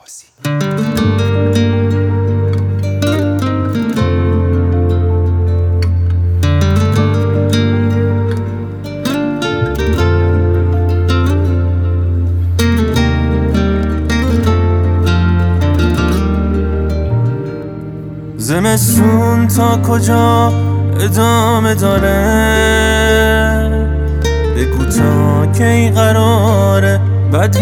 فارسی. زمستون تا کجا ادامه داره؟ بگو تا کی قراره بد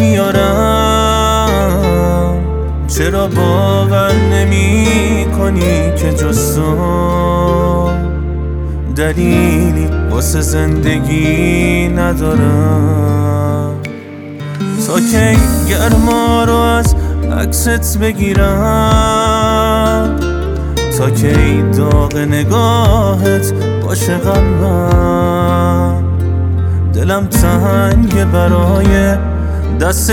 بیارم؟ چرا باور نمی کنی که جز تو دلیلی واسه زندگی ندارم؟ تا کی گرما رو از عکست بگیرم؟ تا کی داغ نگاهت باشه قلبم؟ دلم تنگه برای دست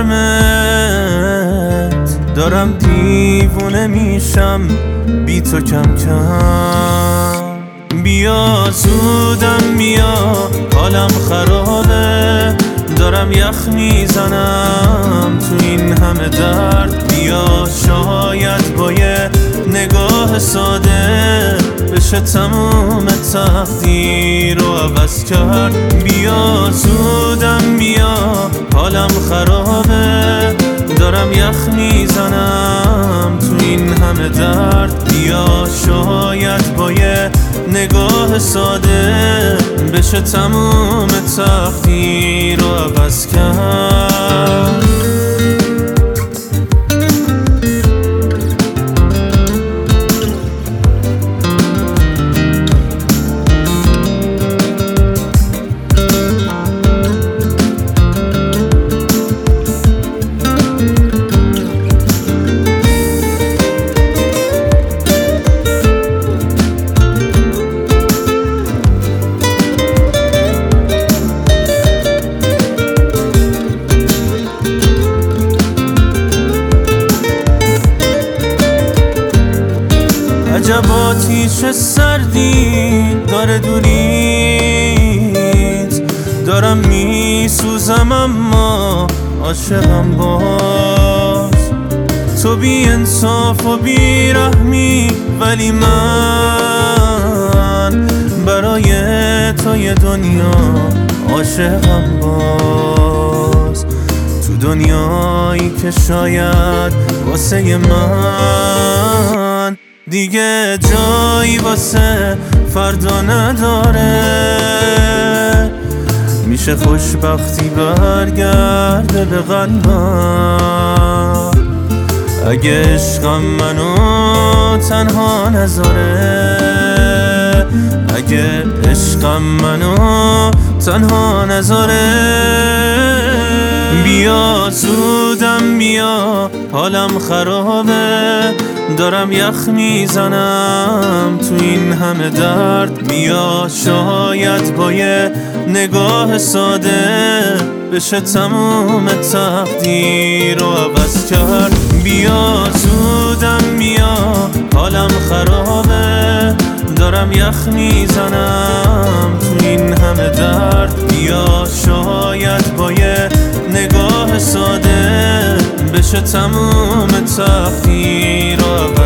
گرمت، دارم دیوونه میشم بی تو کم کم. بیا زودم بیا، حالم خرابه، دارم یخ میزنم تو این همه درد. بیا شاید با یه نگاه ساده بشه تموم تقدیر رو عوض کرد. بیا زودم بیا، حالم خرابه، دارم یخ میزنم تو این همه درد. بیا شاید با یه نگاه ساده بشه تموم تقدیر رو عوض کرد. عجب آتیش سردی داره دوریت، دارم میسوزم اما عاشقم باز. تو بی انصاف و بی رحمی، ولی من برای تو یه دنیا عاشقم باز. تو دنیایی که شاید واسه من دیگه جایی واسه فردا نداره. میشه خوشبختی برگرده به قلبم اگه عشقم منو تنها نذاره، اگه عشقم منو تنها نذاره. بیا زودم بیا، حالم خرابه، دارم یخ میزنم تو این همه درد. بیا شاید با یه نگاه ساده بشه تموم تقدیر رو عوض کرد. بیا زودم بیا، حالم خرابه، دارم یخ میزنم تو این همه درد. بیا شاید با یه نگاه ساده بشه تموم تقدیر رو عوض